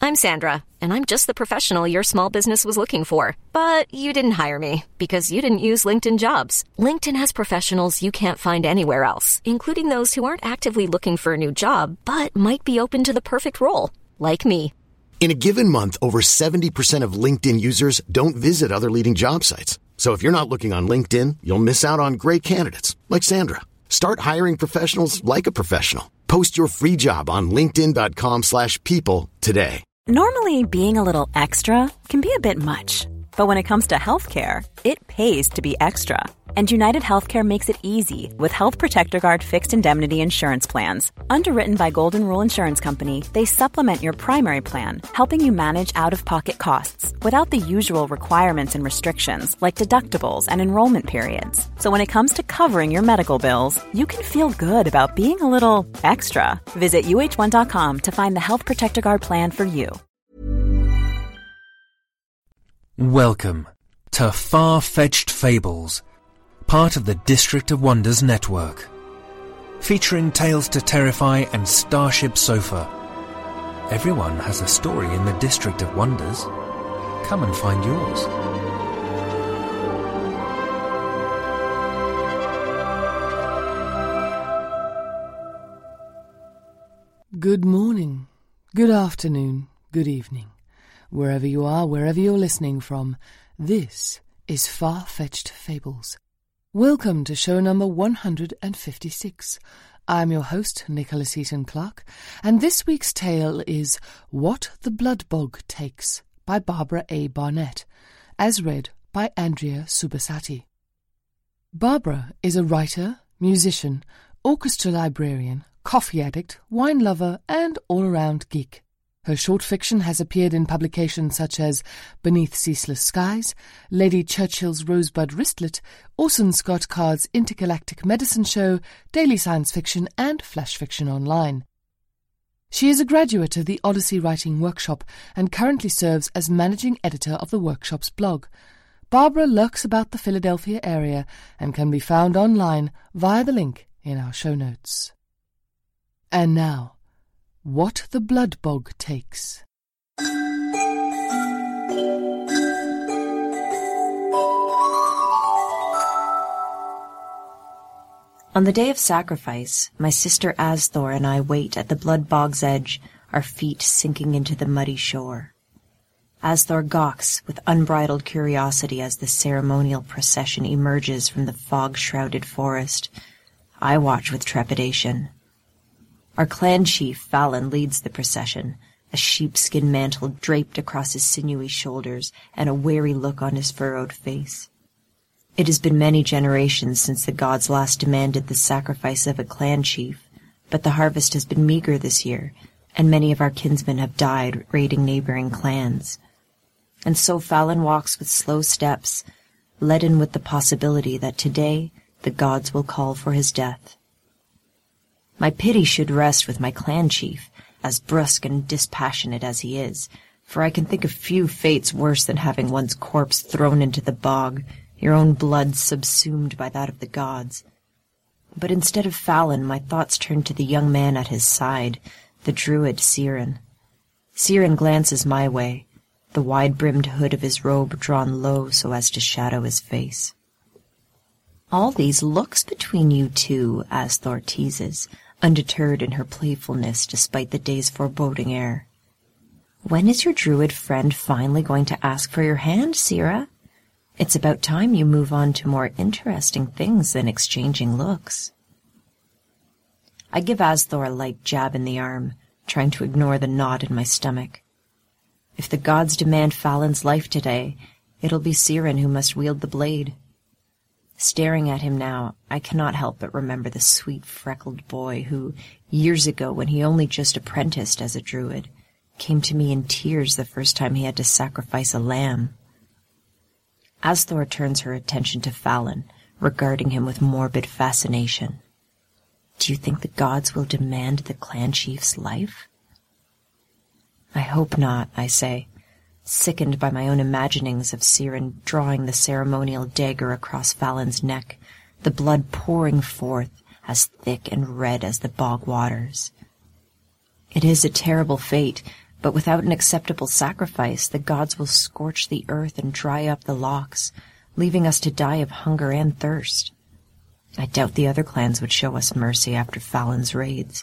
I'm Sandra, and I'm just the professional your small business was looking for. But you didn't hire me because you didn't use LinkedIn Jobs. LinkedIn has professionals you can't find anywhere else, including those who aren't actively looking for a new job, but might be open to the perfect role, like me. In a given month, over 70% of LinkedIn users don't visit other leading job sites. So if you're not looking on LinkedIn, you'll miss out on great candidates like Sandra. Start hiring professionals like a professional. Post your free job on linkedin.com/people today. Normally, being a little extra can be a bit much. But when it comes to healthcare, it pays to be extra. And United Healthcare makes it easy with Health Protector Guard fixed indemnity insurance plans. Underwritten by Golden Rule Insurance Company, they supplement your primary plan, helping you manage out-of-pocket costs without the usual requirements and restrictions like deductibles and enrollment periods. So when it comes to covering your medical bills, you can feel good about being a little extra. Visit uh1.com to find the Health Protector Guard plan for you. Welcome to Far-Fetched Fables, part of the District of Wonders network. Featuring Tales to Terrify and Starship Sofa. Everyone has a story in the District of Wonders. Come and find yours. Good morning, good afternoon, good evening. Wherever you are, wherever you're listening from, this is Far-Fetched Fables. Welcome to show number 156. I'm your host, Nicholas Eaton Clark, and this week's tale is What the Blood Bog Takes by Barbara A. Barnett, as read by Andrea Subasati. Barbara is a writer, musician, orchestra librarian, coffee addict, wine lover, and all-around geek. Her short fiction has appeared in publications such as Beneath Ceaseless Skies, Lady Churchill's Rosebud Wristlet, Orson Scott Card's Intergalactic Medicine Show, Daily Science Fiction, and Flash Fiction Online. She is a graduate of the Odyssey Writing Workshop and currently serves as managing editor of the workshop's blog. Barbara lurks about the Philadelphia area and can be found online via the link in our show notes. And now, What the Blood Bog Takes. On the day of sacrifice, my sister Asthor and I wait at the blood bog's edge, our feet sinking into the muddy shore. Asthor gawks with unbridled curiosity as the ceremonial procession emerges from the fog-shrouded forest. I watch with trepidation. Our clan chief, Fallon, leads the procession, a sheepskin mantle draped across his sinewy shoulders and a wary look on his furrowed face. It has been many generations since the gods last demanded the sacrifice of a clan chief, but the harvest has been meager this year, and many of our kinsmen have died raiding neighboring clans. And so Fallon walks with slow steps, leaden with the possibility that today the gods will call for his death. My pity should rest with my clan chief, as brusque and dispassionate as he is, for I can think of few fates worse than having one's corpse thrown into the bog, your own blood subsumed by that of the gods. But instead of Fallon, my thoughts turn to the young man at his side, the druid Siren. Siren glances my way, the wide-brimmed hood of his robe drawn low so as to shadow his face. "All these looks between you two," Asthor teases, undeterred in her playfulness despite the day's foreboding air. "When is your druid friend finally going to ask for your hand, Sira? It's about time you move on to more interesting things than exchanging looks." I give Asthor a light jab in the arm, trying to ignore the knot in my stomach. If the gods demand Fallon's life today, it'll be Siren who must wield the blade. Staring at him now, I cannot help but remember the sweet, freckled boy who, years ago when he only just apprenticed as a druid, came to me in tears the first time he had to sacrifice a lamb. Asthor turns her attention to Fallon, regarding him with morbid fascination. "Do you think the gods will demand the clan chief's life?" "I hope not," I say, sickened by my own imaginings of Siren drawing the ceremonial dagger across Fallon's neck, the blood pouring forth as thick and red as the bog waters. It is a terrible fate, But without an acceptable sacrifice, the gods will scorch the earth and dry up the lochs, leaving us to die of hunger and thirst. I doubt the other clans would show us mercy after Fallon's raids.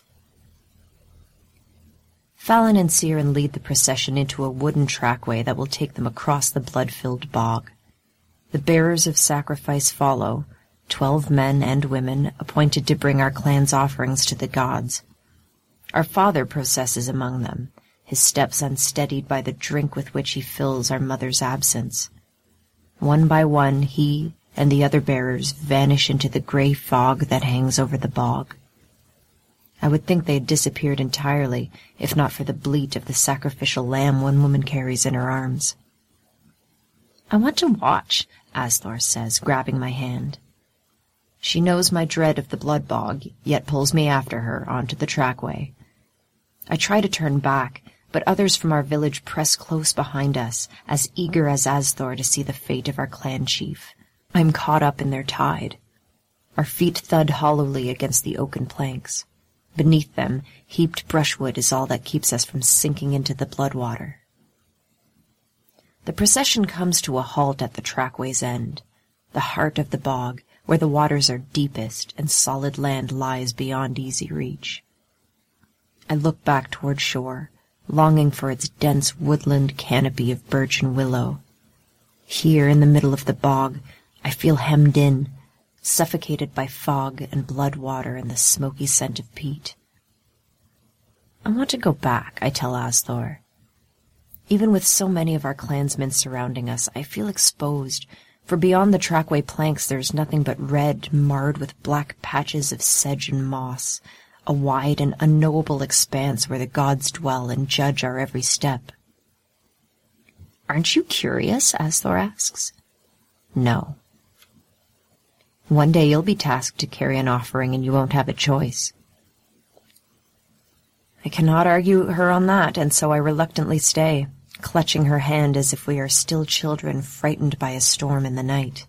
Fallon and Siren lead the procession into a wooden trackway that will take them across the blood-filled bog. The bearers of sacrifice follow, 12 men and women appointed to bring our clan's offerings to the gods. Our father processes among them, his steps unsteadied by the drink with which he fills our mother's absence. One by one, he and the other bearers vanish into the gray fog that hangs over the bog. I would think they had disappeared entirely, if not for the bleat of the sacrificial lamb one woman carries in her arms. "I want to watch," Asthor says, grabbing my hand. She knows my dread of the blood bog, yet pulls me after her onto the trackway. I try to turn back, but others from our village press close behind us, as eager as Asthor to see the fate of our clan chief. I'm caught up in their tide. Our feet thud hollowly against the oaken planks. Beneath them, heaped brushwood is all that keeps us from sinking into the blood water. The procession comes to a halt at the trackway's end, the heart of the bog, where the waters are deepest and solid land lies beyond easy reach. I look back toward shore, longing for its dense woodland canopy of birch and willow. Here, in the middle of the bog, I feel hemmed in, suffocated by fog and blood water and the smoky scent of peat. I want to go back, I tell Asthor. Even with so many of our clansmen surrounding us, I feel exposed, for beyond the trackway planks there is nothing but red, marred with black patches of sedge and moss, a wide and unknowable expanse where the gods dwell and judge our every step. "Aren't you curious?" Asthor asks. "No." "One day you'll be tasked to carry an offering and you won't have a choice." I cannot argue her on that, and so I reluctantly stay, clutching her hand as if we are still children frightened by a storm in the night.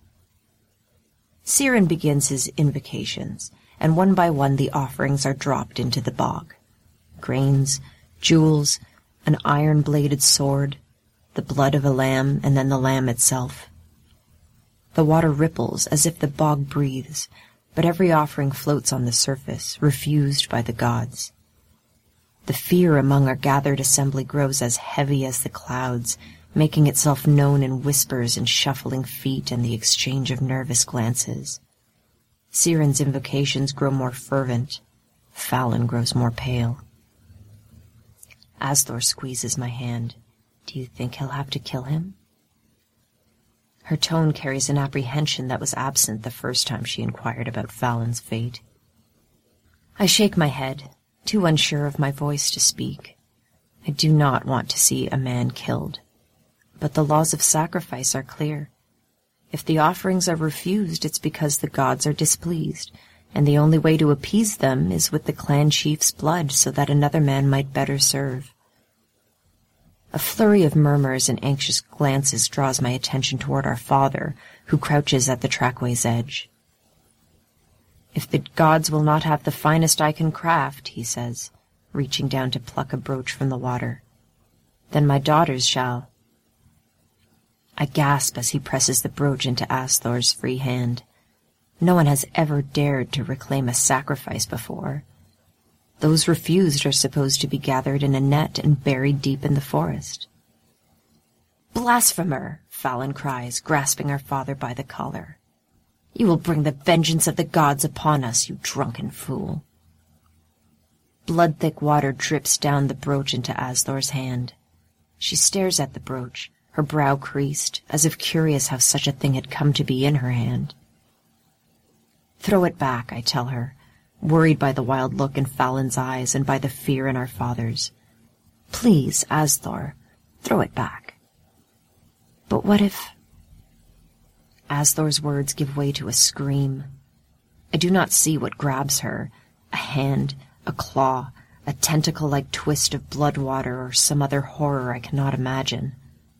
Siren begins his invocations, and one by one the offerings are dropped into the bog. Grains, jewels, an iron-bladed sword, the blood of a lamb, and then the lamb itself. The water ripples as if the bog breathes, but every offering floats on the surface, refused by the gods. The fear among our gathered assembly grows as heavy as the clouds, making itself known in whispers and shuffling feet and the exchange of nervous glances. Siren's invocations grow more fervent. Fallon grows more pale. Asthor squeezes my hand. "Do you think he'll have to kill him?" Her tone carries an apprehension that was absent the first time she inquired about Fallon's fate. I shake my head, too unsure of my voice to speak. I do not want to see a man killed. But the laws of sacrifice are clear. If the offerings are refused, it's because the gods are displeased, and the only way to appease them is with the clan chief's blood so that another man might better serve. A flurry of murmurs and anxious glances draws my attention toward our father, who crouches at the trackway's edge. "If the gods will not have the finest I can craft," he says, reaching down to pluck a brooch from the water, "then my daughters shall." I gasp as he presses the brooch into Asthor's free hand. No one has ever dared to reclaim a sacrifice before. Those refused are supposed to be gathered in a net and buried deep in the forest. "Blasphemer!" Fallon cries, grasping our father by the collar. "You will bring the vengeance of the gods upon us, you drunken fool." Blood-thick water drips down the brooch into Asthor's hand. She stares at the brooch, her brow creased, as if curious how such a thing had come to be in her hand. "Throw it back," I tell her, worried by the wild look in Fallon's eyes and by the fear in our father's. "Please, Asthor, throw it back." "But what if—" Asthor's words give way to a scream. I do not see what grabs her, a hand, a claw, a tentacle-like twist of blood water, or some other horror I cannot imagine.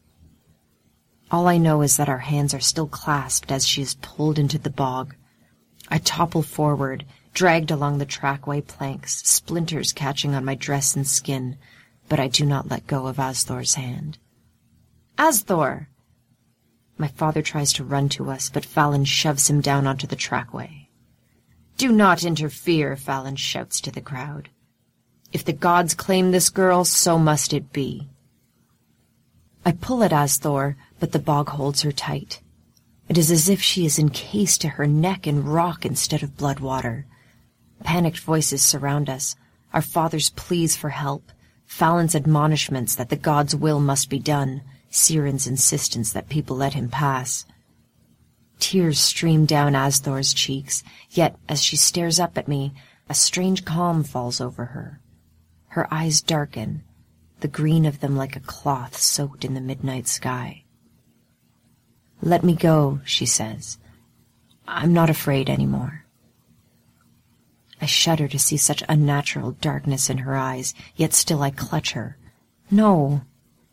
All I know is that our hands are still clasped as she is pulled into the bog. I topple forward, dragged along the trackway planks, splinters catching on my dress and skin, but I do not let go of Asthor's hand. Asthor! My father tries to run to us, but Fallon shoves him down onto the trackway. Do not interfere, Fallon shouts to the crowd. If the gods claim this girl, so must it be. I pull at Asthor, but the bog holds her tight. It is as if she is encased to her neck in rock instead of blood water. Panicked voices surround us, our father's pleas for help, Fallon's admonishments that the gods' will must be done, Siren's insistence that people let him pass. Tears stream down Asthor's cheeks, yet as she stares up at me, a strange calm falls over her. Her eyes darken, the green of them like a cloth soaked in the midnight sky. Let me go, she says. I'm not afraid anymore. I shudder to see such unnatural darkness in her eyes, yet still I clutch her. No.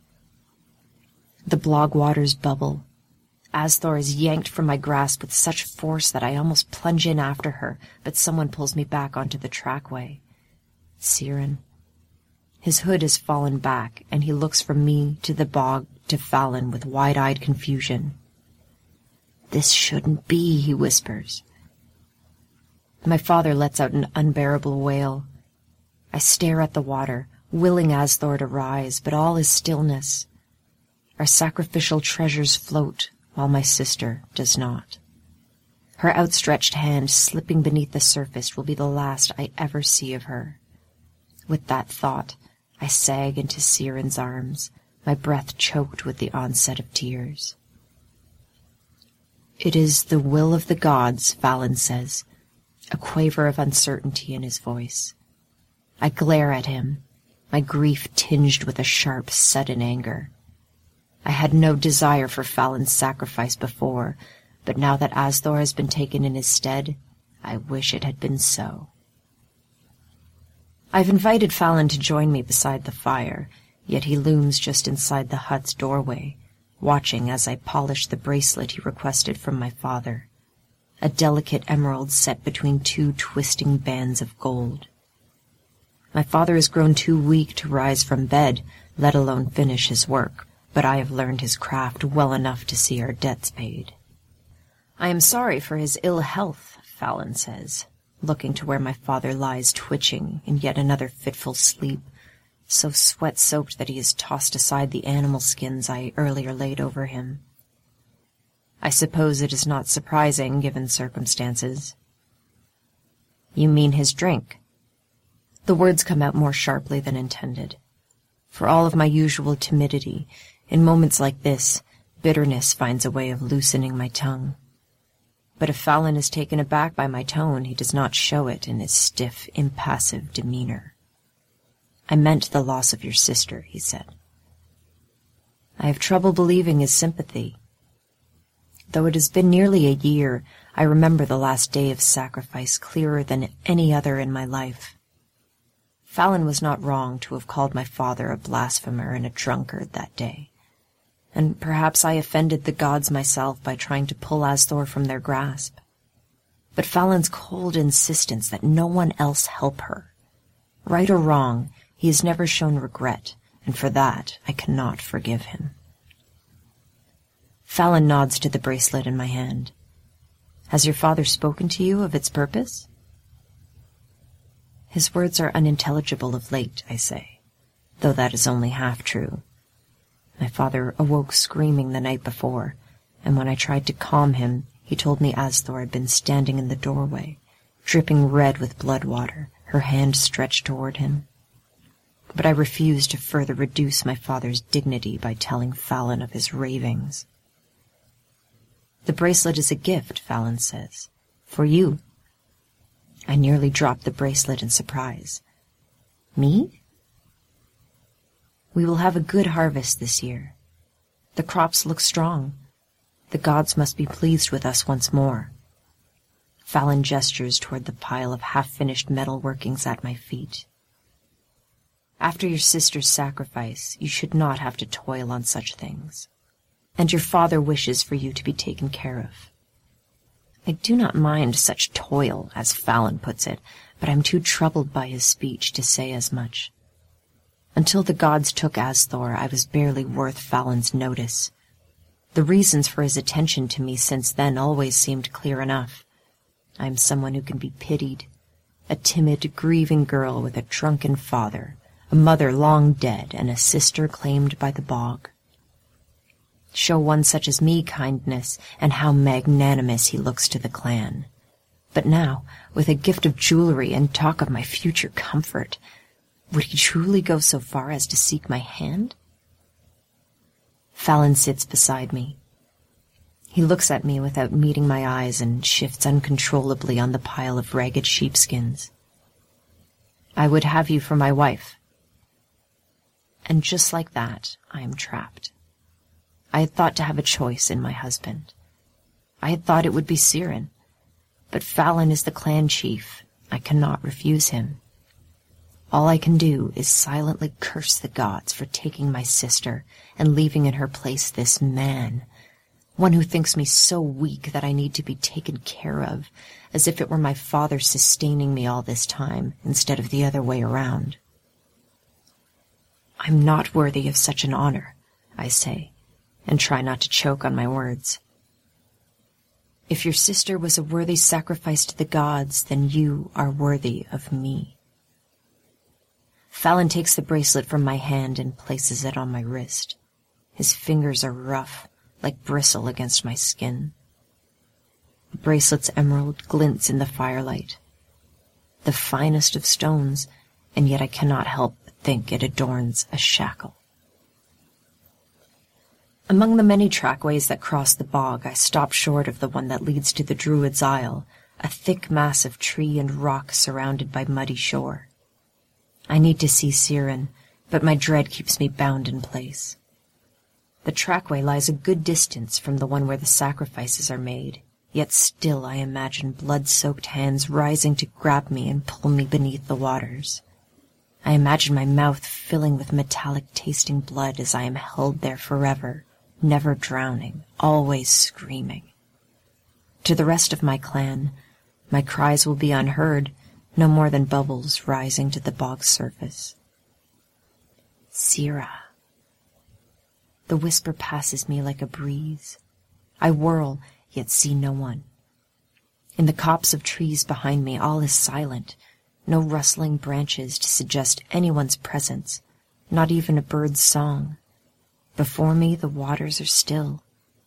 The bog waters bubble. Asthor is yanked from my grasp with such force that I almost plunge in after her, but someone pulls me back onto the trackway. Siren. His hood has fallen back, and he looks from me to the bog to Fallon with wide-eyed confusion. This shouldn't be, he whispers. My father lets out an unbearable wail. I stare at the water, willing Asthor to rise, but all is stillness. Our sacrificial treasures float, while my sister does not. Her outstretched hand slipping beneath the surface will be the last I ever see of her. With that thought, I sag into Siren's arms, my breath choked with the onset of tears. It is the will of the gods, Fallon says, a quaver of uncertainty in his voice. I glare at him, my grief tinged with a sharp, sudden anger. I had no desire for Fallon's sacrifice before, but now that Asthor has been taken in his stead, I wish it had been so. I've invited Fallon to join me beside the fire, yet he looms just inside the hut's doorway, watching as I polish the bracelet he requested from my father, a delicate emerald set between two twisting bands of gold. My father has grown too weak to rise from bed, let alone finish his work, but I have learned his craft well enough to see our debts paid. I am sorry for his ill health, Fallon says, looking to where my father lies twitching in yet another fitful sleep, so sweat-soaked that he has tossed aside the animal skins I earlier laid over him. I suppose it is not surprising, given circumstances. You mean his drink? The words come out more sharply than intended. For all of my usual timidity, in moments like this, bitterness finds a way of loosening my tongue. But if Fallon is taken aback by my tone, he does not show it in his stiff, impassive demeanor. I meant the loss of your sister, he said. I have trouble believing his sympathy. Though it has been nearly a year, I remember the last day of sacrifice clearer than any other in my life. Fallon was not wrong to have called my father a blasphemer and a drunkard that day, and perhaps I offended the gods myself by trying to pull Asthor from their grasp. But Fallon's cold insistence that no one else help her. Right or wrong, he has never shown regret, and for that I cannot forgive him. Fallon nods to the bracelet in my hand. Has your father spoken to you of its purpose? His words are unintelligible of late, I say, though that is only half true. My father awoke screaming the night before, and when I tried to calm him, he told me Asthor had been standing in the doorway, dripping red with blood water, her hand stretched toward him. But I refused to further reduce my father's dignity by telling Fallon of his ravings. The bracelet is a gift, Fallon says, for you. I nearly dropped the bracelet in surprise. Me? We will have a good harvest this year. The crops look strong. The gods must be pleased with us once more. Fallon gestures toward the pile of half-finished metal workings at my feet. After your sister's sacrifice, you should not have to toil on such things. And your father wishes for you to be taken care of. I do not mind such toil, as Fallon puts it, but I'm too troubled by his speech to say as much. Until the gods took Asthor, I was barely worth Falin's notice. The reasons for his attention to me since then always seemed clear enough. I am someone who can be pitied, a timid, grieving girl with a drunken father, a mother long dead, and a sister claimed by the bog. Show one such as me kindness, and how magnanimous he looks to the clan. But now, with a gift of jewelry and talk of my future comfort, would he truly go so far as to seek my hand? Falin sits beside me. He looks at me without meeting my eyes and shifts uncontrollably on the pile of ragged sheepskins. I would have you for my wife. And just like that, I am trapped. I had thought to have a choice in my husband. I had thought it would be Siren. But Falin is the clan chief. I cannot refuse him. All I can do is silently curse the gods for taking my sister and leaving in her place this man, one who thinks me so weak that I need to be taken care of, as if it were my father sustaining me all this time instead of the other way around. I'm not worthy of such an honor, I say, and try not to choke on my words. If your sister was a worthy sacrifice to the gods, then you are worthy of me. Falin takes the bracelet from my hand and places it on my wrist. His fingers are rough, like bristle against my skin. The bracelet's emerald glints in the firelight. The finest of stones, and yet I cannot help but think it adorns a shackle. Among the many trackways that cross the bog, I stop short of the one that leads to the Druid's Isle, a thick mass of tree and rock surrounded by muddy shore. I need to see Siren, but my dread keeps me bound in place. The trackway lies a good distance from the one where the sacrifices are made, yet still I imagine blood-soaked hands rising to grab me and pull me beneath the waters. I imagine my mouth filling with metallic-tasting blood as I am held there forever, never drowning, always screaming. To the rest of my clan, my cries will be unheard, no more than bubbles rising to the bog's surface. Sira. The whisper passes me like a breeze. I whirl, yet see no one. In the copse of trees behind me, all is silent, no rustling branches to suggest anyone's presence, not even a bird's song. Before me, the waters are still.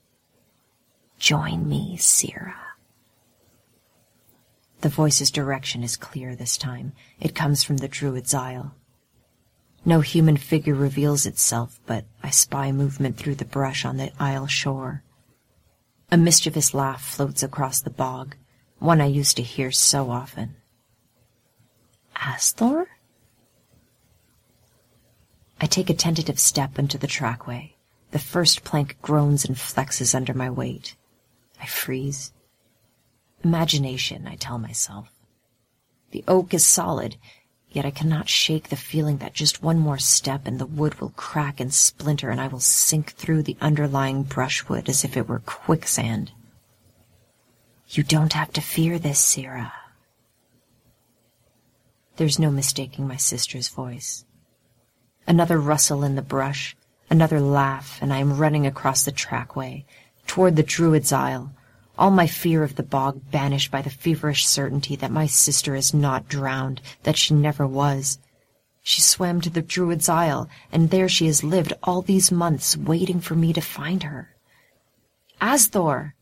Join me, Sira. The voice's direction is clear this time. It comes from the Druid's Isle. No human figure reveals itself, but I spy movement through the brush on the isle shore. A mischievous laugh floats across the bog, one I used to hear so often. Asthor? I take a tentative step into the trackway. The first plank groans and flexes under my weight. I freeze. Imagination, I tell myself. The oak is solid, yet I cannot shake the feeling that just one more step and the wood will crack and splinter and I will sink through the underlying brushwood as if it were quicksand. You don't have to fear this, Sira. There's no mistaking my sister's voice. Another rustle in the brush, another laugh, and I am running across the trackway, toward the Druid's Isle, all my fear of the bog banished by the feverish certainty that my sister is not drowned, that she never was. She swam to the Druid's Isle, and there she has lived all these months, waiting for me to find her. Asthor!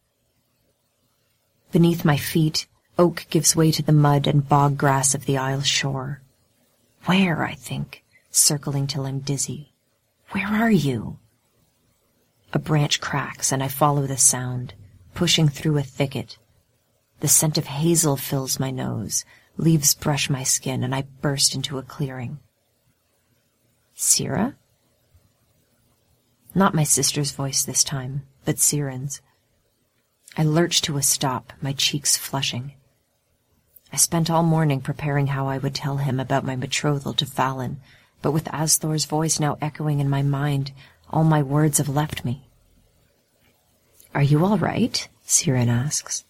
Beneath my feet, oak gives way to the mud and bog grass of the isle's shore. Where, I think, circling till I'm dizzy. Where are you? A branch cracks, and I follow the sound, pushing through a thicket. The scent of hazel fills my nose, leaves brush my skin, and I burst into a clearing. Sira? Not my sister's voice this time, but Siren's. I lurch to a stop, my cheeks flushing. I spent all morning preparing how I would tell him about my betrothal to Falin, but with Asthor's voice now echoing in my mind, all my words have left me. Are you all right? Siren asks.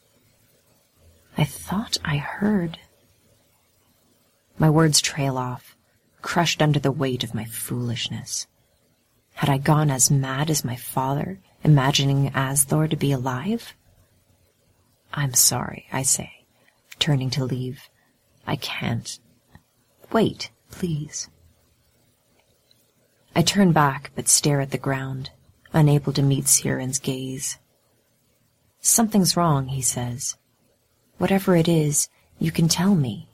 I thought I heard. My words trail off. crushed under the weight of my foolishness. Had I gone as mad as my father, imagining Asthor to be alive? I'm sorry, I say, turning to leave. I can't. Wait, please. I turn back but stare at the ground, unable to meet Siren's gaze. Something's wrong, he says. Whatever it is, you can tell me.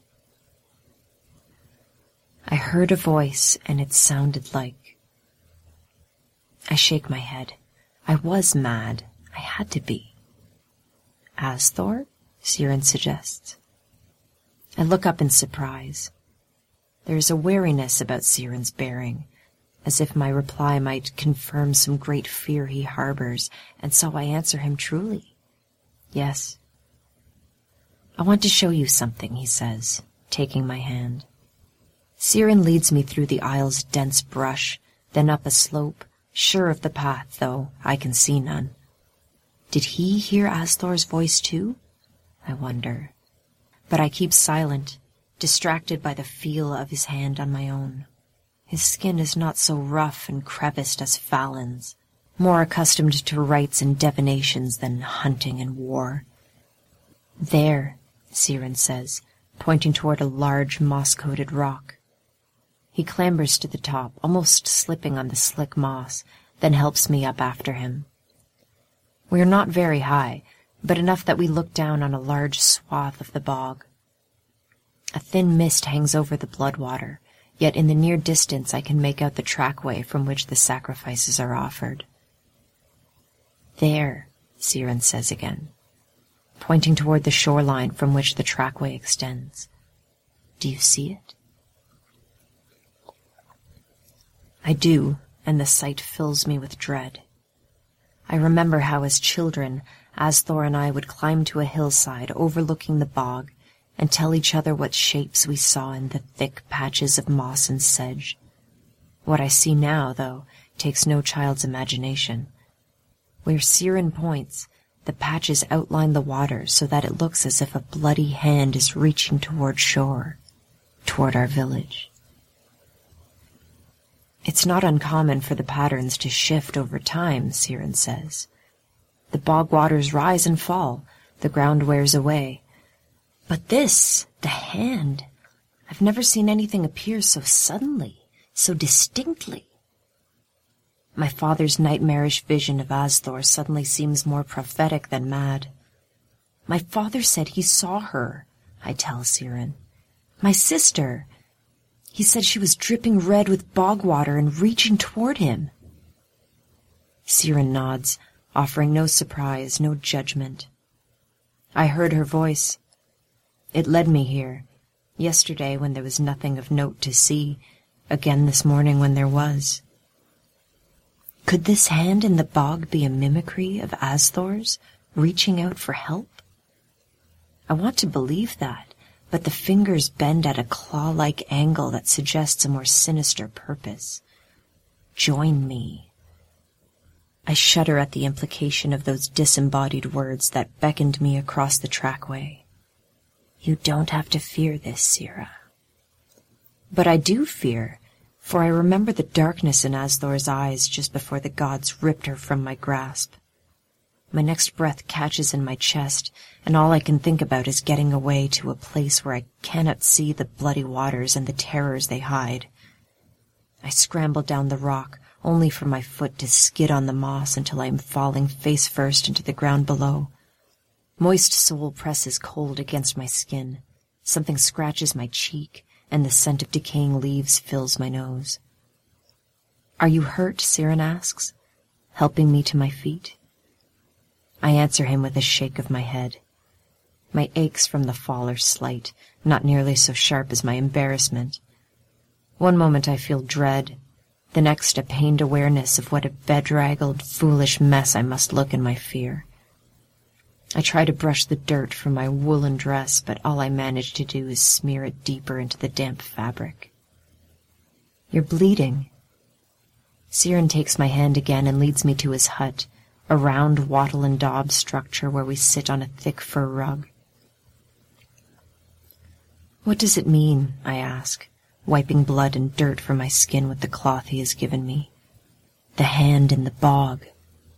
I heard a voice, and it sounded like... I shake my head. I was mad. I had to be. Asthor? Siren suggests. I look up in surprise. There is a wariness about Siren's bearing, as if my reply might confirm some great fear he harbors, and so I answer him truly. Yes. I want to show you something, he says, taking my hand. Siren leads me through the aisle's dense brush, then up a slope, sure of the path, though I can see none. Did he hear Asthor's voice too? I wonder. But I keep silent, distracted by the feel of his hand on my own. His skin is not so rough and creviced as Fallon's, more accustomed to rites and divinations than hunting and war. There, Siren says, pointing toward a large moss-coated rock. He clambers to the top, almost slipping on the slick moss, then helps me up after him. We are not very high, but enough that we look down on a large swath of the bog. A thin mist hangs over the bloodwater, yet in the near distance I can make out the trackway from which the sacrifices are offered. There, Siren says again, pointing toward the shoreline from which the trackway extends. Do you see it? I do, and the sight fills me with dread. I remember how as children, Asthor and I would climb to a hillside overlooking the bog and tell each other what shapes we saw in the thick patches of moss and sedge. What I see now, though, takes no child's imagination. Where Siren points, the patches outline the water so that it looks as if a bloody hand is reaching toward shore, toward our village. It's not uncommon for the patterns to shift over time, Siren says. The bog waters rise and fall, the ground wears away. But this, the hand, I've never seen anything appear so suddenly, so distinctly. My father's nightmarish vision of Asthor suddenly seems more prophetic than mad. My father said he saw her, I tell Siren. My sister. He said she was dripping red with bog water and reaching toward him. Siren nods, offering no surprise, no judgment. I heard her voice. It led me here, yesterday when there was nothing of note to see, again this morning when there was. Could this hand in the bog be a mimicry of Asthor's, reaching out for help? I want to believe that, but the fingers bend at a claw-like angle that suggests a more sinister purpose. Join me. I shudder at the implication of those disembodied words that beckoned me across the trackway. You don't have to fear this, Sira. But I do fear, for I remember the darkness in Asthor's eyes just before the gods ripped her from my grasp. My next breath catches in my chest, and all I can think about is getting away to a place where I cannot see the bloody waters and the terrors they hide. I scramble down the rock, only for my foot to skid on the moss until I am falling face first into the ground below. Moist soul presses cold against my skin. Something scratches my cheek, and the scent of decaying leaves fills my nose. Are you hurt? Siren asks, helping me to my feet. I answer him with a shake of my head. My aches from the fall are slight, not nearly so sharp as my embarrassment. One moment I feel dread, the next a pained awareness of what a bedraggled, foolish mess I must look in my fear. I try to brush the dirt from my woolen dress, but all I manage to do is smear it deeper into the damp fabric. You're bleeding. Siren takes my hand again and leads me to his hut, a round wattle and daub structure where we sit on a thick fur rug. What does it mean, I ask, wiping blood and dirt from my skin with the cloth he has given me. The hand in the bog.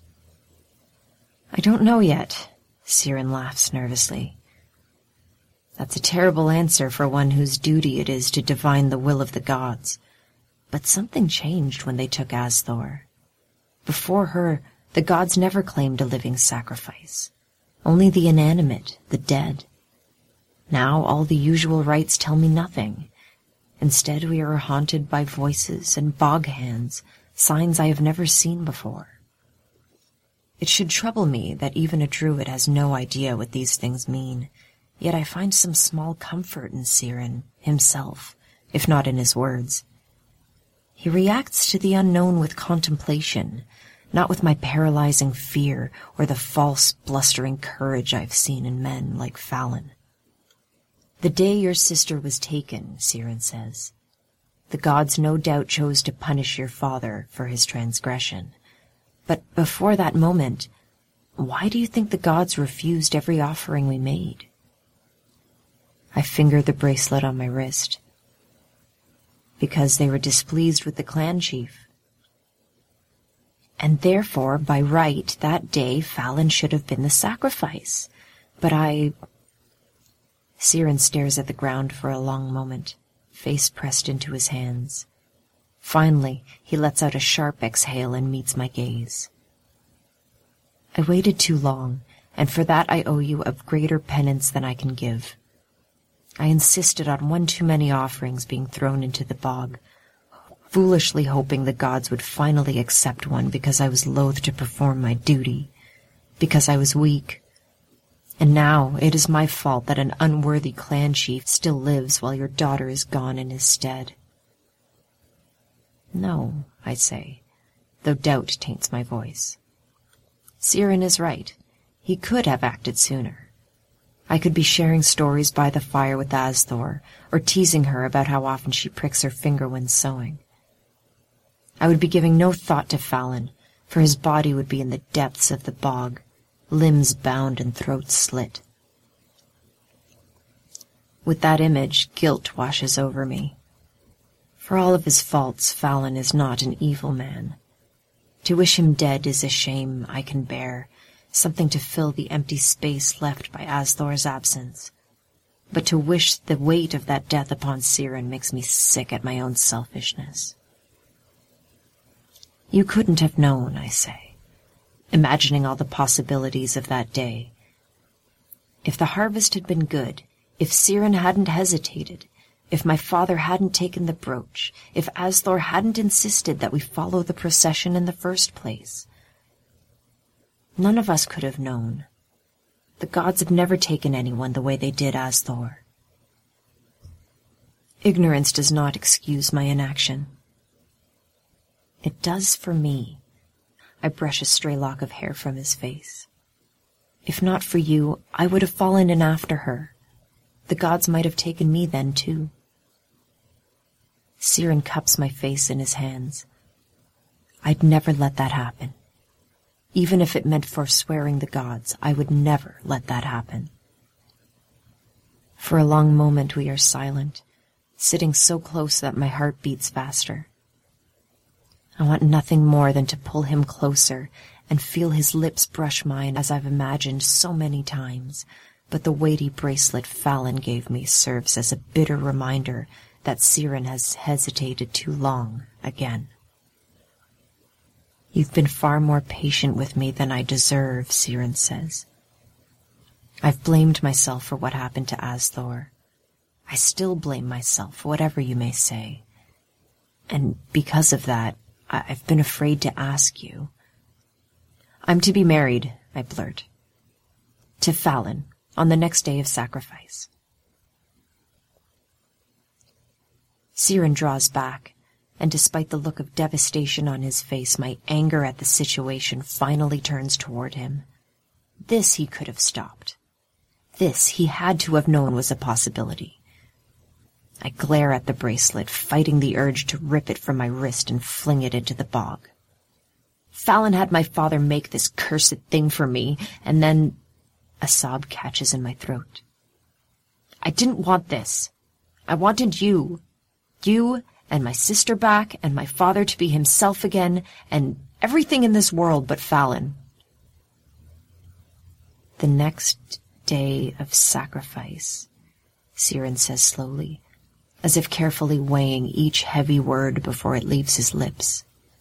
I don't know yet, Siren laughs nervously. That's a terrible answer for one whose duty it is to divine the will of the gods. But something changed when they took Asthor. Before her, the gods never claimed a living sacrifice. Only the inanimate, the dead. Now all the usual rites tell me nothing. Instead we are haunted by voices and bog hands, signs I have never seen before. It should trouble me that even a druid has no idea what these things mean, yet I find some small comfort in Siren, himself, if not in his words. He reacts to the unknown with contemplation, not with my paralyzing fear or the false, blustering courage I've seen in men like Fallon. The day your sister was taken, Siren says, the gods no doubt chose to punish your father for his transgression. But before that moment, why do you think the gods refused every offering we made? I finger the bracelet on my wrist. Because they were displeased with the clan chief. And therefore, by right, that day Fallon should have been the sacrifice. But Siren stares at the ground for a long moment, face pressed into his hands. Finally, he lets out a sharp exhale and meets my gaze. I waited too long, and for that I owe you a greater penance than I can give. I insisted on one too many offerings being thrown into the bog, foolishly hoping the gods would finally accept one because I was loath to perform my duty, because I was weak. And now it is my fault that an unworthy clan chief still lives while your daughter is gone in his stead. No, I say, though doubt taints my voice. Siren is right. He could have acted sooner. I could be sharing stories by the fire with Asthor, or teasing her about how often she pricks her finger when sewing. I would be giving no thought to Fallon, for his body would be in the depths of the bog, limbs bound and throat slit. With that image, guilt washes over me. For all of his faults, Fallon is not an evil man. To wish him dead is a shame I can bear, something to fill the empty space left by Asthor's absence. But to wish the weight of that death upon Siren makes me sick at my own selfishness. You couldn't have known, I say, imagining all the possibilities of that day. If the harvest had been good, if Siren hadn't hesitated, if my father hadn't taken the brooch, if Asthor hadn't insisted that we follow the procession in the first place, none of us could have known. The gods have never taken anyone the way they did Asthor. Ignorance does not excuse my inaction. It does for me. I brush a stray lock of hair from his face. If not for you, I would have fallen in after her. The gods might have taken me then, too. Siren cups my face in his hands. I'd never let that happen. Even if it meant forswearing the gods, I would never let that happen. For a long moment we are silent, sitting so close that my heart beats faster. I want nothing more than to pull him closer and feel his lips brush mine as I've imagined so many times, but the weighty bracelet Fallon gave me serves as a bitter reminder that Siren has hesitated too long again. You've been far more patient with me than I deserve, Siren says. I've blamed myself for what happened to Asthor. I still blame myself, whatever you may say. And because of that, I've been afraid to ask you. I'm to be married, I blurt. To Fallon, on the next day of sacrifice. Siren draws back, and despite the look of devastation on his face, my anger at the situation finally turns toward him. This he could have stopped. This he had to have known was a possibility. I glare at the bracelet, fighting the urge to rip it from my wrist and fling it into the bog. Fallon had my father make this cursed thing for me, and then a sob catches in my throat. I didn't want this. I wanted you. You and my sister back, and my father to be himself again, and everything in this world but Fallon. The next day of sacrifice, Siren says slowly, as if carefully weighing each heavy word before it leaves his lips.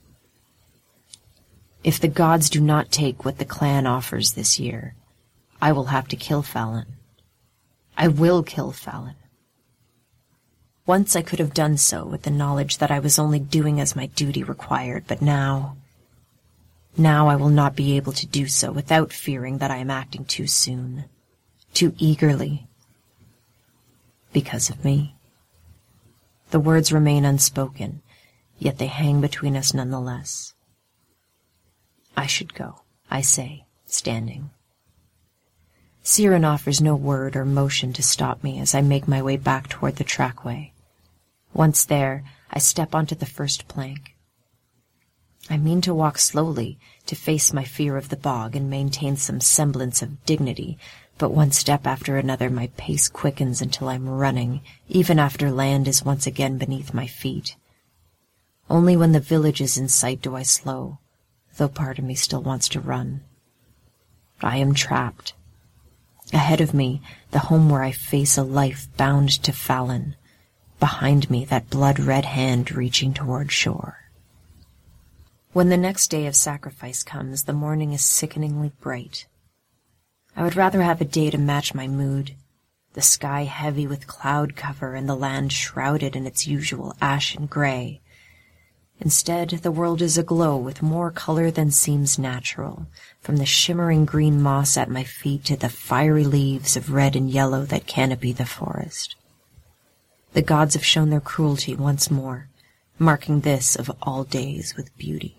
If the gods do not take what the clan offers this year, I will have to kill Fallon. I will kill Fallon. Once I could have done so with the knowledge that I was only doing as my duty required, but now I will not be able to do so without fearing that I am acting too soon, too eagerly, because of me. The words remain unspoken, yet they hang between us nonetheless. I should go, I say, standing. Siren offers no word or motion to stop me as I make my way back toward the trackway. Once there, I step onto the first plank. I mean to walk slowly, to face my fear of the bog and maintain some semblance of dignity, but one step after another my pace quickens until I'm running, even after land is once again beneath my feet. Only when the village is in sight do I slow, though part of me still wants to run. I am trapped. Ahead of me, the home where I face a life bound to Fallon. Behind me, that blood-red hand reaching toward shore. When the next day of sacrifice comes, the morning is sickeningly bright. I would rather have a day to match my mood, the sky heavy with cloud cover and the land shrouded in its usual ashen gray. Instead, the world is aglow with more color than seems natural, from the shimmering green moss at my feet to the fiery leaves of red and yellow that canopy the forest. The gods have shown their cruelty once more, marking this of all days with beauty.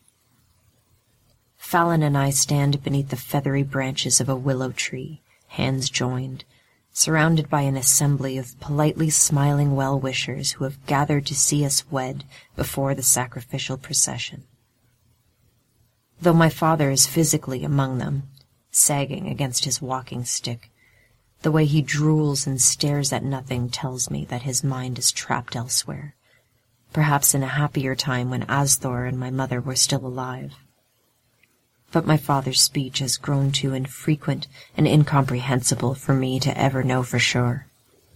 Fallon and I stand beneath the feathery branches of a willow tree, hands joined, surrounded by an assembly of politely smiling well-wishers who have gathered to see us wed before the sacrificial procession. Though my father is physically among them, sagging against his walking stick, the way he drools and stares at nothing tells me that his mind is trapped elsewhere, perhaps in a happier time when Asthor and my mother were still alive. But my father's speech has grown too infrequent and incomprehensible for me to ever know for sure.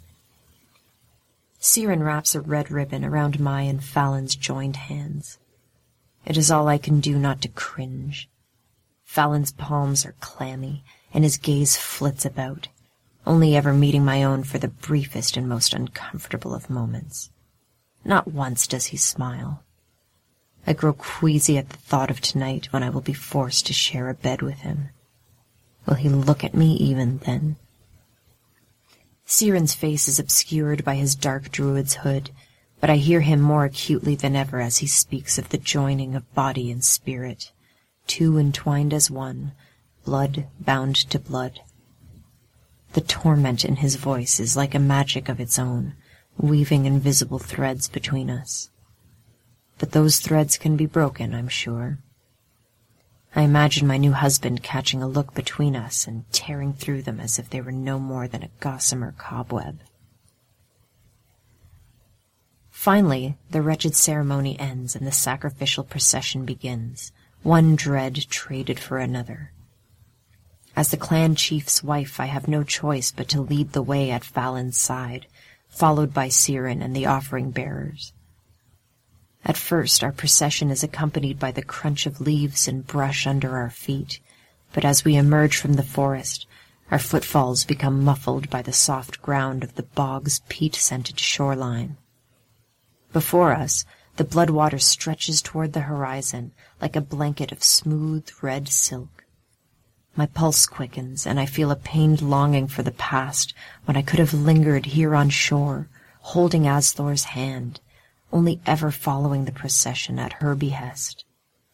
Siren wraps a red ribbon around my and Fallon's joined hands. It is all I can do not to cringe. Fallon's palms are clammy, and his gaze flits about, only ever meeting my own for the briefest and most uncomfortable of moments. Not once does he smile. I grow queasy at the thought of tonight when I will be forced to share a bed with him. Will he look at me even then? Siren's face is obscured by his dark druid's hood, but I hear him more acutely than ever as he speaks of the joining of body and spirit, two entwined as one, blood bound to blood. The torment in his voice is like a magic of its own, weaving invisible threads between us. But those threads can be broken, I'm sure. I imagine my new husband catching a look between us and tearing through them as if they were no more than a gossamer cobweb. Finally, the wretched ceremony ends and the sacrificial procession begins, one dread traded for another. As the clan chief's wife, I have no choice but to lead the way at Fallon's side, followed by Siren and the offering bearers. At first, our procession is accompanied by the crunch of leaves and brush under our feet, but as we emerge from the forest, our footfalls become muffled by the soft ground of the bog's peat-scented shoreline. Before us, the blood-water stretches toward the horizon like a blanket of smooth red silk. My pulse quickens, and I feel a pained longing for the past when I could have lingered here on shore, holding Asthor's hand, only ever following the procession at her behest.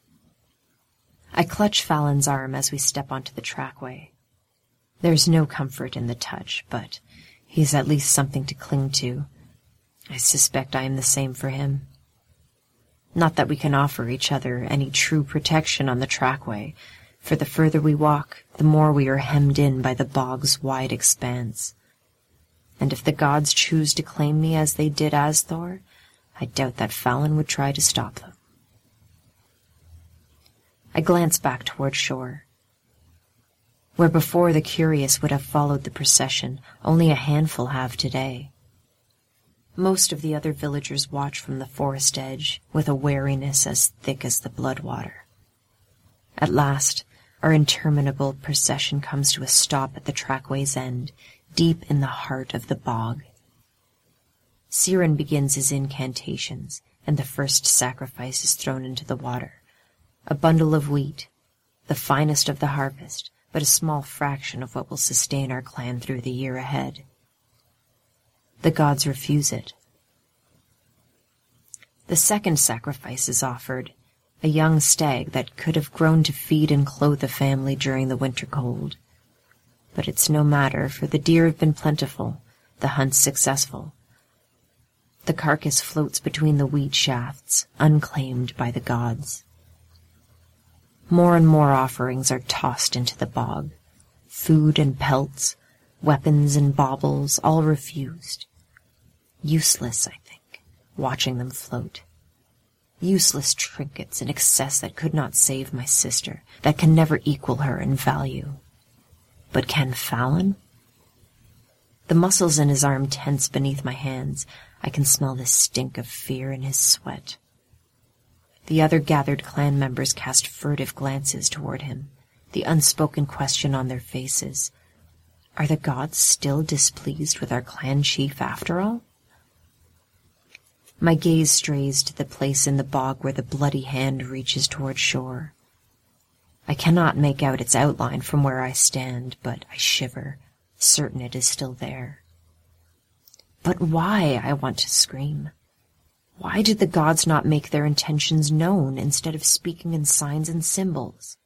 I clutch Fallon's arm as we step onto the trackway. There's no comfort in the touch, but he's at least something to cling to. I suspect I am the same for him. Not that we can offer each other any true protection on the trackway, for the further we walk, the more we are hemmed in by the bog's wide expanse. And if the gods choose to claim me as they did Asthor, I doubt that Fallon would try to stop them. I glance back toward shore. Where before the curious would have followed the procession, only a handful have today. Most of the other villagers watch from the forest edge with a wariness as thick as the blood water. At last, our interminable procession comes to a stop at the trackway's end, deep in the heart of the bog. Siren begins his incantations, and the first sacrifice is thrown into the water. A bundle of wheat, the finest of the harvest, but a small fraction of what will sustain our clan through the year ahead. The gods refuse it. The second sacrifice is offered, a young stag that could have grown to feed and clothe a family during the winter cold. But it's no matter, for the deer have been plentiful, the hunt successful. The carcass floats between the wheat shafts, unclaimed by the gods. More and more offerings are tossed into the bog. Food and pelts, weapons and baubles, all refused. Useless, I think, watching them float. Useless trinkets in excess that could not save my sister, that can never equal her in value. But can Fallon? The muscles in his arm tense beneath my hands. I can smell the stink of fear in his sweat. The other gathered clan members cast furtive glances toward him, the unspoken question on their faces. Are the gods still displeased with our clan chief after all? My gaze strays to the place in the bog where the bloody hand reaches toward shore. I cannot make out its outline from where I stand, but I shiver, certain it is still there. But why, I want to scream. Why did the gods not make their intentions known instead of speaking in signs and symbols?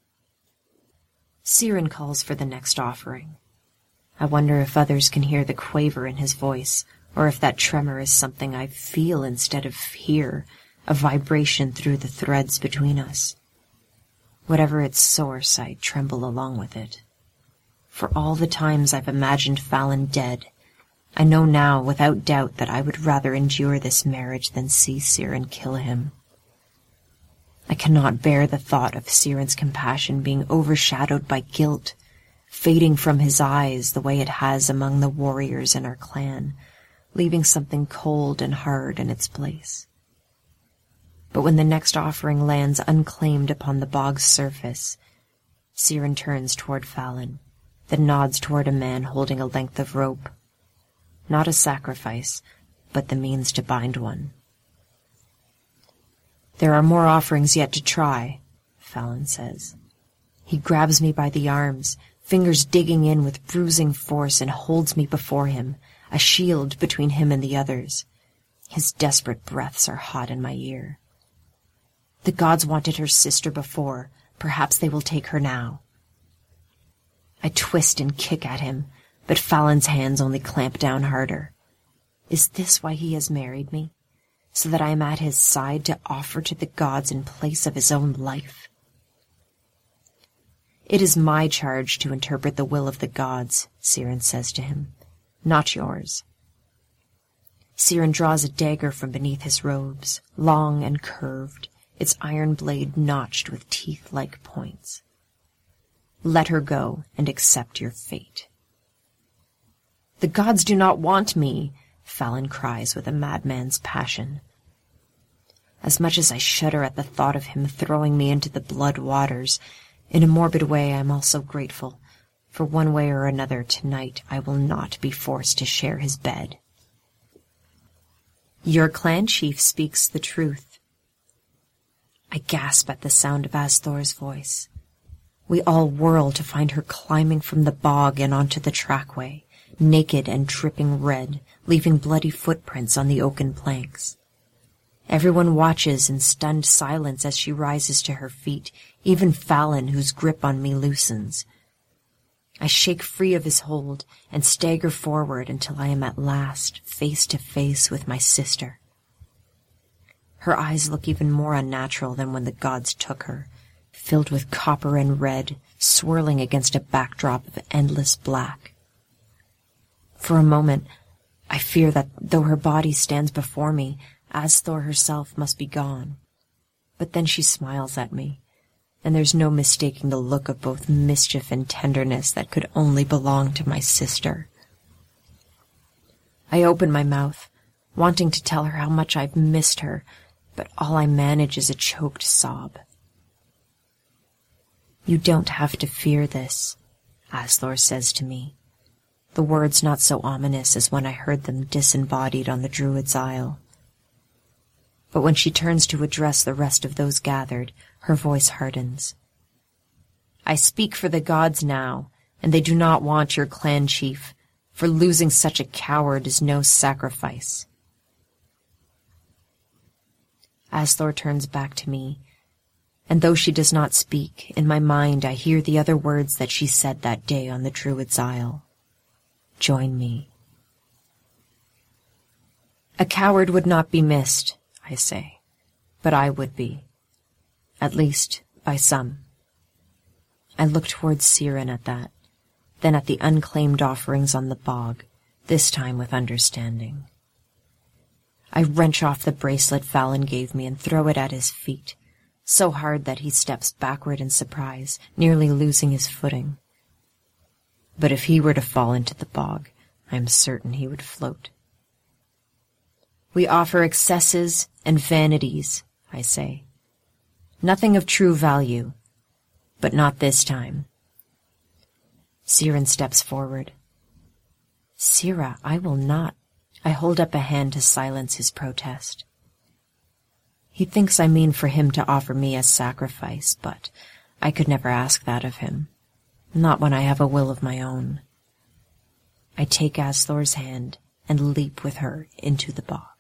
Siren calls for the next offering. I wonder if others can hear the quaver in his voice, or if that tremor is something I feel instead of hear, a vibration through the threads between us. Whatever its source, I tremble along with it. For all the times I've imagined Fallon dead, I know now without doubt that I would rather endure this marriage than see Siren kill him. I cannot bear the thought of Siren's compassion being overshadowed by guilt, fading from his eyes the way it has among the warriors in our clan, leaving something cold and hard in its place. But when the next offering lands unclaimed upon the bog's surface, Siren turns toward Fallon, then nods toward a man holding a length of rope. Not a sacrifice, but the means to bind one. There are more offerings yet to try, Fallon says. He grabs me by the arms, fingers digging in with bruising force, and holds me before him, a shield between him and the others. His desperate breaths are hot in my ear. The gods wanted her sister before. Perhaps they will take her now. I twist and kick at him, but Fallon's hands only clamp down harder. Is this why he has married me? So that I am at his side to offer to the gods in place of his own life? It is my charge to interpret the will of the gods, Siren says to him, not yours. Siren draws a dagger from beneath his robes, long and curved, its iron blade notched with teeth-like points. Let her go and accept your fate. The gods do not want me, Fallon cries with a madman's passion. As much as I shudder at the thought of him throwing me into the blood waters, in a morbid way I am also grateful, for one way or another tonight I will not be forced to share his bed. Your clan chief speaks the truth. I gasp at the sound of Asthor's voice. We all whirl to find her climbing from the bog and onto the trackway, naked and dripping red, leaving bloody footprints on the oaken planks. Everyone watches in stunned silence as she rises to her feet, even Fallon, whose grip on me loosens. I shake free of his hold and stagger forward until I am at last face to face with my sister. Her eyes look even more unnatural than when the gods took her, filled with copper and red, swirling against a backdrop of endless black. For a moment, I fear that though her body stands before me, Asthore herself must be gone. But then she smiles at me, and there's no mistaking the look of both mischief and tenderness that could only belong to my sister. I open my mouth, wanting to tell her how much I've missed her, but all I manage is a choked sob. "You don't have to fear this," Asthore says to me, the words not so ominous as when I heard them disembodied on the Druid's Isle. But when she turns to address the rest of those gathered, her voice hardens. "I speak for the gods now, and they do not want your clan chief, for losing such a coward is no sacrifice." Asthore turns back to me, and though she does not speak, in my mind I hear the other words that she said that day on the Druid's Isle. "Join me." "A coward would not be missed," I say, "but I would be. At least, by some." I look towards Siren at that, then at the unclaimed offerings on the bog, this time with understanding. I wrench off the bracelet Fallon gave me and throw it at his feet, so hard that he steps backward in surprise, nearly losing his footing. But if he were to fall into the bog, I am certain he would float. "We offer excesses and vanities," I say. "Nothing of true value, but not this time." Siren steps forward. "Sira, I will not." I hold up a hand to silence his protest. He thinks I mean for him to offer me as sacrifice, but I could never ask that of him, not when I have a will of my own. I take Asthore's hand and leap with her into the bog.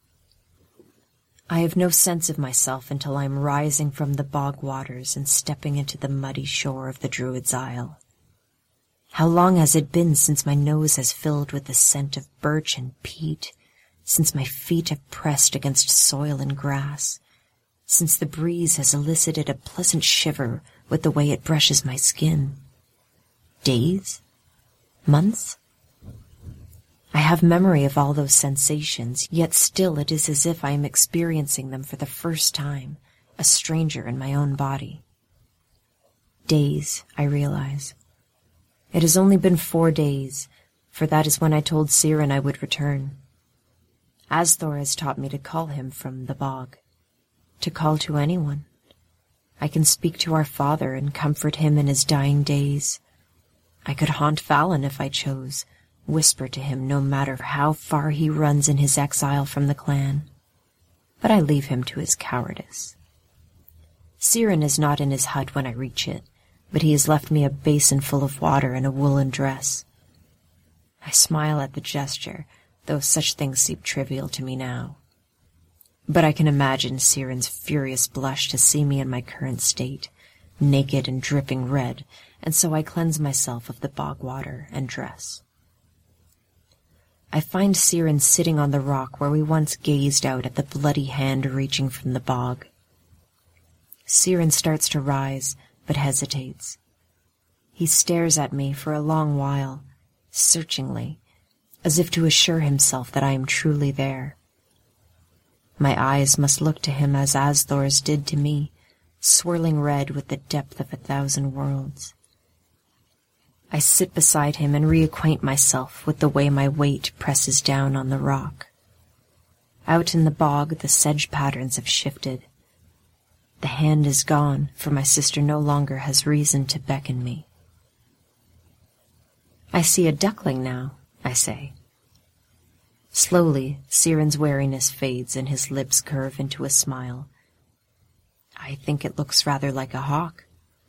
I have no sense of myself until I am rising from the bog waters and stepping into the muddy shore of the Druid's Isle. How long has it been since my nose has filled with the scent of birch and peat, since my feet have pressed against soil and grass, since the breeze has elicited a pleasant shiver with the way it brushes my skin? Days? Months? I have memory of all those sensations, yet still it is as if I am experiencing them for the first time, a stranger in my own body. Days, I realize. It has only been 4 days, for that is when I told Siren I would return. Asthore has taught me to call him from the bog, to call to anyone. I can speak to our father and comfort him in his dying days. I could haunt Fallon if I chose, whisper to him no matter how far he runs in his exile from the clan. But I leave him to his cowardice. Siren is not in his hut when I reach it, but he has left me a basin full of water and a woolen dress. I smile at the gesture, though such things seem trivial to me now. But I can imagine Siren's furious blush to see me in my current state, naked and dripping red, and so I cleanse myself of the bog water and dress. I find Siren sitting on the rock where we once gazed out at the bloody hand reaching from the bog. Siren starts to rise, but hesitates. He stares at me for a long while, searchingly, as if to assure himself that I am truly there. My eyes must look to him as Asthore's did to me, swirling red with the depth of 1,000 worlds. I sit beside him and reacquaint myself with the way my weight presses down on the rock. Out in the bog, the sedge patterns have shifted. The hand is gone, for my sister no longer has reason to beckon me. "I see a duckling now," I say. Slowly, Siren's wariness fades and his lips curve into a smile. "I think it looks rather like a hawk."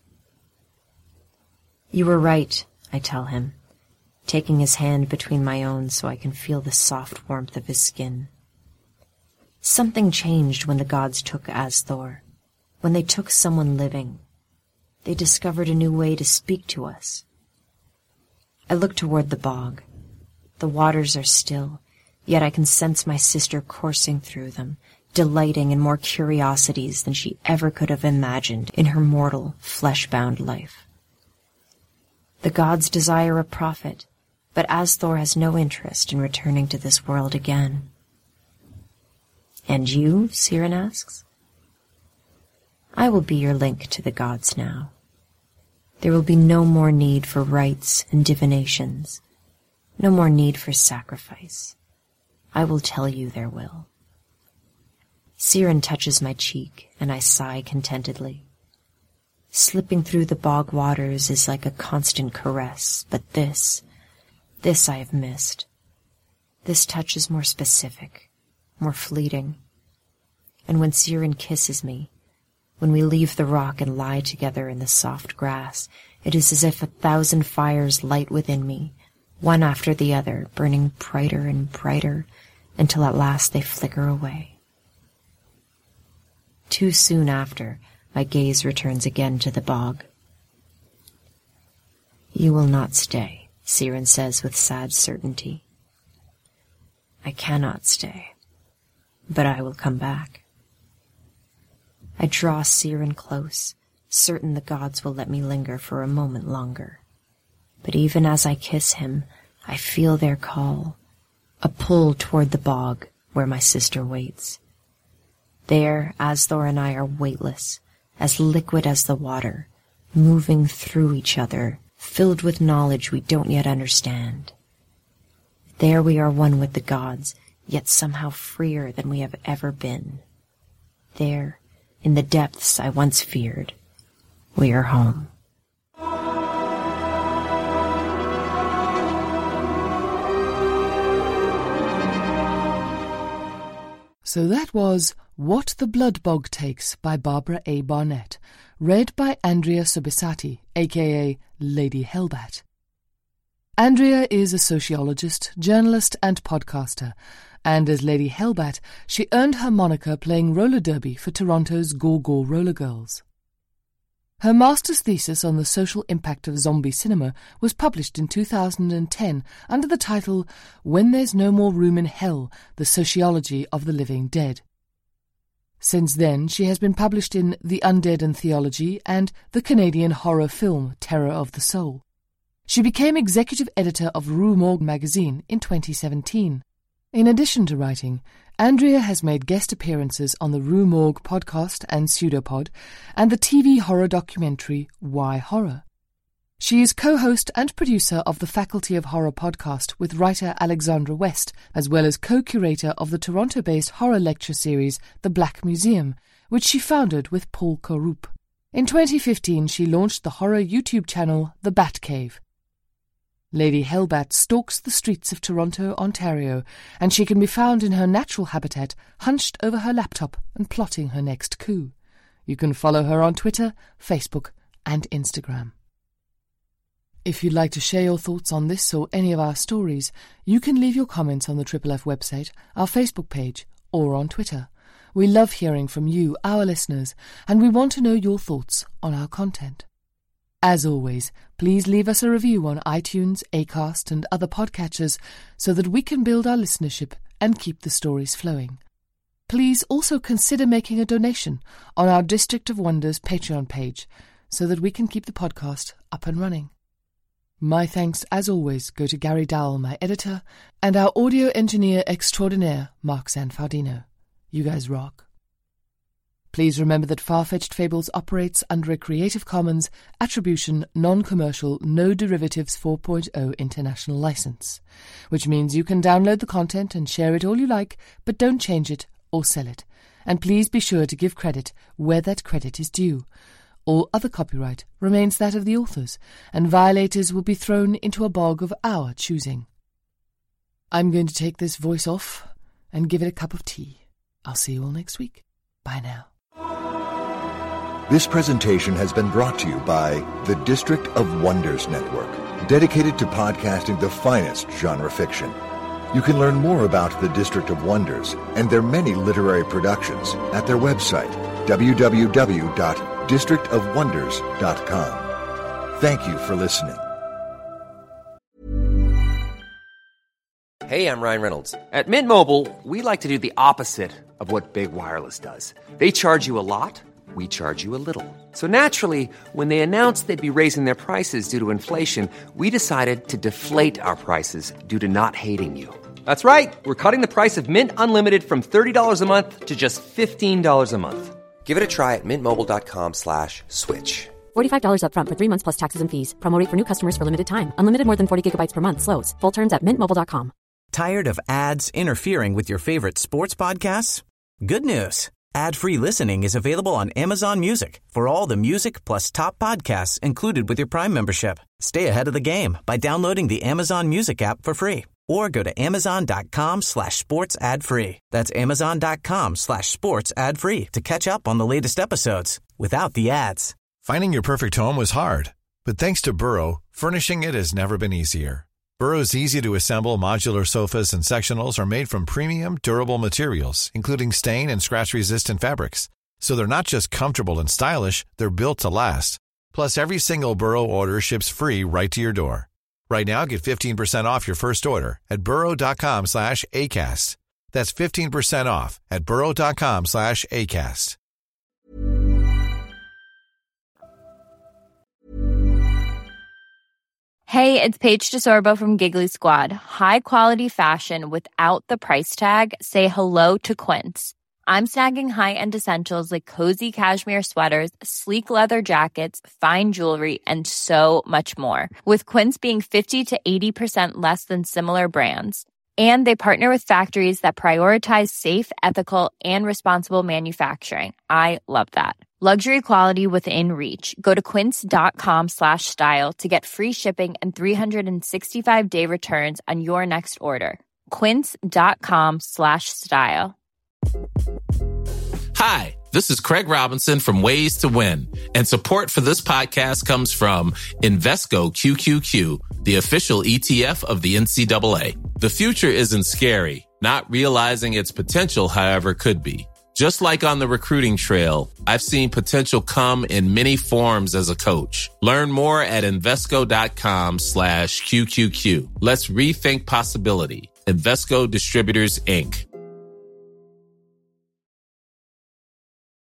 "You were right," I tell him, taking his hand between my own so I can feel the soft warmth of his skin. Something changed when the gods took Asthore. When they took someone living, they discovered a new way to speak to us. I look toward the bog. The waters are still, yet I can sense my sister coursing through them, delighting in more curiosities than she ever could have imagined in her mortal, flesh-bound life. The gods desire a prophet, but Asthore has no interest in returning to this world again. And you? Siren asks. I will be your link to the gods now. There will be no more need for rites and divinations, no more need for sacrifice. I will tell you their will. Siren touches my cheek, and I sigh contentedly. Slipping through the bog waters is like a constant caress, but this I have missed. This touch is more specific, more fleeting. And when Siren kisses me, when we leave the rock and lie together in the soft grass, it is as if 1,000 fires light within me, one after the other, burning brighter and brighter, until at last they flicker away. Too soon after, my gaze returns again to the bog. You will not stay, Siren says with sad certainty. I cannot stay, but I will come back. I draw Siren close, certain the gods will let me linger for a moment longer. But even as I kiss him, I feel their call, a pull toward the bog where my sister waits. There, Asthor and I are weightless, as liquid as the water, moving through each other, filled with knowledge we don't yet understand. There we are one with the gods, yet somehow freer than we have ever been. There, in the depths I once feared, we are home. So that was What the Blood Bog Takes by Barbara A. Barnett, read by Andrea Subisati, a.k.a. Lady Hellbat. Andrea is a sociologist, journalist and podcaster, and as Lady Hellbat, she earned her moniker playing roller derby for Toronto's Go-Go Roller Girls. Her master's thesis on the social impact of zombie cinema was published in 2010 under the title When There's No More Room in Hell, The Sociology of the Living Dead. Since then, she has been published in The Undead and Theology and the Canadian horror film Terror of the Soul. She became executive editor of Rue Morgue magazine in 2017. In addition to writing, Andrea has made guest appearances on the Rue Morgue podcast and Pseudopod and the TV horror documentary Why Horror. She is co-host and producer of the Faculty of Horror podcast with writer Alexandra West, as well as co-curator of the Toronto-based horror lecture series The Black Museum, which she founded with Paul Korup. In 2015, she launched the horror YouTube channel The Bat Cave. Lady Hellbat stalks the streets of Toronto, Ontario, and she can be found in her natural habitat, hunched over her laptop and plotting her next coup. You can follow her on Twitter, Facebook, and Instagram. If you'd like to share your thoughts on this or any of our stories, you can leave your comments on the Triple F website, our Facebook page, or on Twitter. We love hearing from you, our listeners, and we want to know your thoughts on our content. As always, please leave us a review on iTunes, Acast, and other podcatchers so that we can build our listenership and keep the stories flowing. Please also consider making a donation on our District of Wonders Patreon page so that we can keep the podcast up and running. My thanks, as always, go to Gary Dowell, my editor, and our audio engineer extraordinaire, Mark Sanfardino. You guys rock. Please remember that Far-Fetched Fables operates under a Creative Commons Attribution Non-Commercial No Derivatives 4.0 international license, which means you can download the content and share it all you like, but don't change it or sell it. And please be sure to give credit where that credit is due. All other copyright remains that of the authors, and violators will be thrown into a bog of our choosing. I'm going to take this voice off and give it a cup of tea. I'll see you all next week. Bye now. This presentation has been brought to you by the District of Wonders Network, dedicated to podcasting the finest genre fiction. You can learn more about the District of Wonders and their many literary productions at their website, www.districtofwonders.com. Thank you for listening. Hey, I'm Ryan Reynolds. At Mint Mobile, we like to do the opposite of what Big Wireless does. They charge you a lot. We charge you a little. So naturally, when they announced they'd be raising their prices due to inflation, we decided to deflate our prices due to not hating you. That's right. We're cutting the price of Mint Unlimited from $30 a month to just $15 a month. Give it a try at mintmobile.com/switch. $45 up front for 3 months plus taxes and fees. Promo rate for new customers for limited time. Unlimited more than 40 gigabytes per month. Slows full terms at mintmobile.com. Tired of ads interfering with your favorite sports podcasts? Good news. Ad-free listening is available on Amazon Music for all the music plus top podcasts included with your Prime membership. Stay ahead of the game by downloading the Amazon Music app for free or go to amazon.com/sports ad free. That's amazon.com/sports ad free to catch up on the latest episodes without the ads. Finding your perfect home was hard, but thanks to Burrow, furnishing it has never been easier. Burrow's easy-to-assemble modular sofas and sectionals are made from premium, durable materials, including stain and scratch-resistant fabrics. So they're not just comfortable and stylish, they're built to last. Plus, every single Burrow order ships free right to your door. Right now, get 15% off your first order at burrow.com/ACAST. That's 15% off at burrow.com/ACAST. Hey, it's Paige DeSorbo from Giggly Squad. High quality fashion without the price tag. Say hello to Quince. I'm snagging high-end essentials like cozy cashmere sweaters, sleek leather jackets, fine jewelry, and so much more. With Quince being 50 to 80% less than similar brands. And they partner with factories that prioritize safe, ethical, and responsible manufacturing. I love that. Luxury quality within reach. Go to quince.com/style to get free shipping and 365-day returns on your next order. Quince.com/style. Hi, this is Craig Robinson from Ways to Win, and support for this podcast comes from Invesco QQQ, the official ETF of the NCAA. The future isn't scary. Not realizing its potential, however, could be. Just like on the recruiting trail, I've seen potential come in many forms as a coach. Learn more at Invesco.com/QQQ. Let's rethink possibility. Invesco Distributors, Inc.